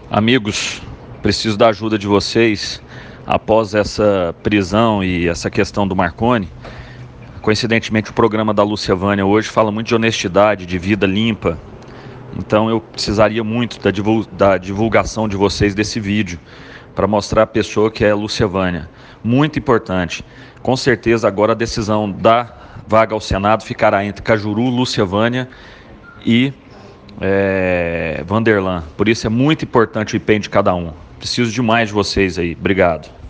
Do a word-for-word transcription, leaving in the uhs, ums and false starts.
Amigos, preciso da ajuda de vocês após essa prisão e essa questão do Marconi. Coincidentemente, o programa da Lúcia Vânia hoje fala muito de honestidade, de vida limpa. Então eu precisaria muito da, divul- da divulgação de vocês desse vídeo para mostrar a pessoa que é a Lúcia Vânia. Muito importante. Com certeza agora a decisão da vaga ao Senado ficará entre Cajuru, Lúcia Vânia e é, Vanderlan. Por isso é muito importante o empenho de cada um. Preciso demais de vocês aí. Obrigado.